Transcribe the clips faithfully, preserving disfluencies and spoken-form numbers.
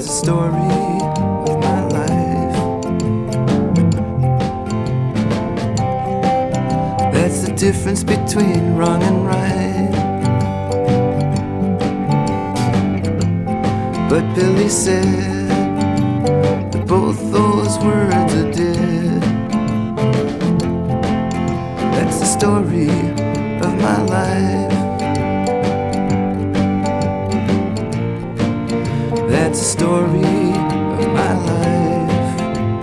That's the story of my life. That's the difference between wrong and right. But Billy said that both those words are dead. That's the story of my life. That's the story of my life.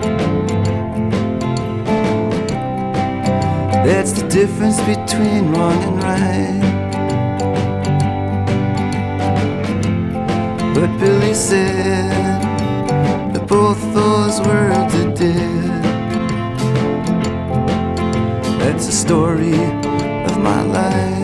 That's the difference between wrong and right. But Billy said that both those words are dead. That's the story of my life.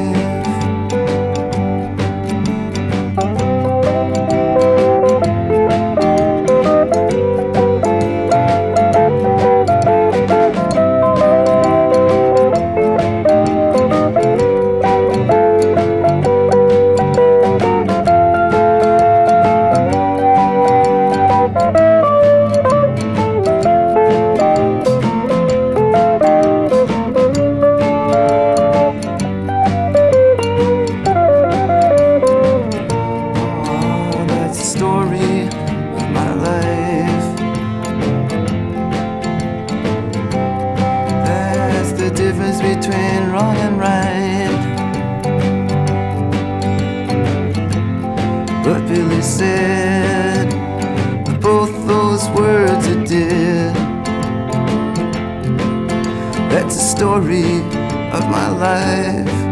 Difference between wrong and right. But Billy said that both those words are dead. That's the story of my life.